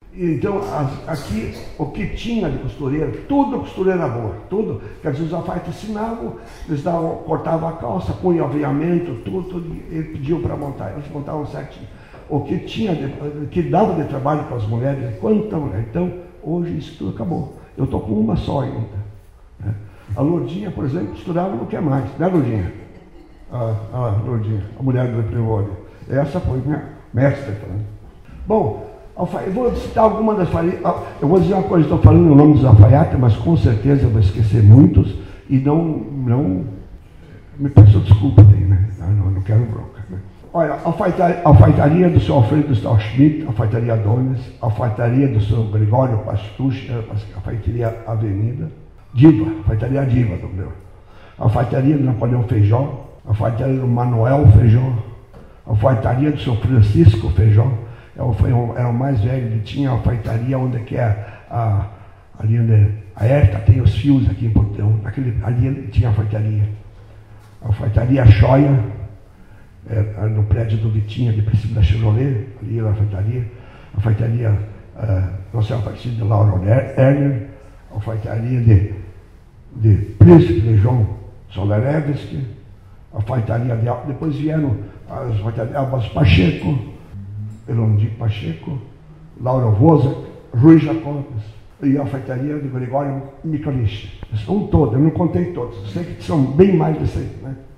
Então, aqui, o que tinha de costureira, tudo costureira boa, tudo. Quer dizer, os alfaiates ensinavam, eles cortavam a calça, punham aviamento, tudo, eles pediam para montar, eles montavam certinho. O que tinha, que dava de trabalho para as mulheres, quanta mulher. Então, hoje isso tudo acabou. Eu estou com uma só ainda. Né? A Lourdinha, por exemplo, costurava não quer mais, né, Lourdinha? A Lourdinha, a mulher do Prevôlio. Essa foi minha mestra. Bom, eu vou citar alguma das alfaiates. Eu vou dizer uma coisa, estou falando o nome dos alfaiates, mas com certeza eu vou esquecer muitos e não me peço desculpa daí, né? Não quero bronca. Né? Olha, a alfaiataria do Sr. Alfredo Stahl-Schmidt, a alfaiataria Adonis, a alfaiataria do Sr. Gregório Pastucci, a alfaiataria Avenida, Diva, a alfaiataria Diva, a alfaiataria do Napoleão Feijó, a alfaiataria do Manuel Feijó, a alfaiataria do Sr. Francisco Feijó. Era o mais velho, ele tinha a alfaiataria onde que é ali onde a Herta tem os fios aqui em Portão, ali ele tinha a alfaiataria. A alfaiataria Choia, no prédio do Vitinho, ali princípio da Chevrolet, ali era a alfaiataria. A alfaiataria Nossa Aparecida de Laura Erner, a alfaiataria de Príncipe de João Solerevski, a alfaiataria depois vieram as alfaiatarias Albas Pacheco, Elondir Pacheco, Laura Vosa, Rui Jacobs e a alfaiataria de Gregório Michalich. São todos, eu não contei todos, sei que são bem mais de 100, né?